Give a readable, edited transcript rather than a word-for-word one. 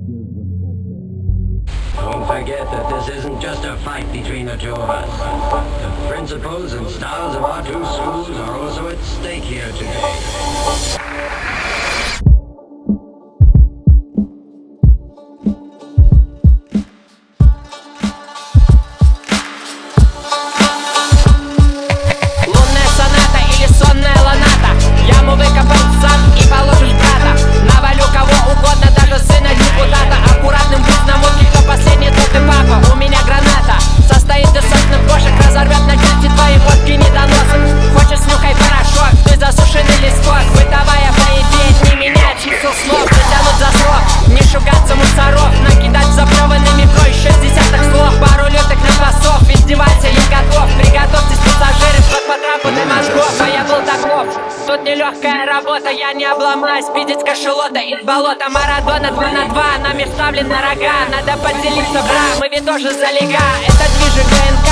Don't forget that this isn't just a fight between the two of us. The principles and styles of our two schools are also at stake here today. Тут нелегкая работа, я не обломаюсь. Пиздец кашелота из болота. Марадона 2 на 2, нами вставлены рога. Надо поделиться, бра, мы ведь тоже за лига. Это движи ГНК.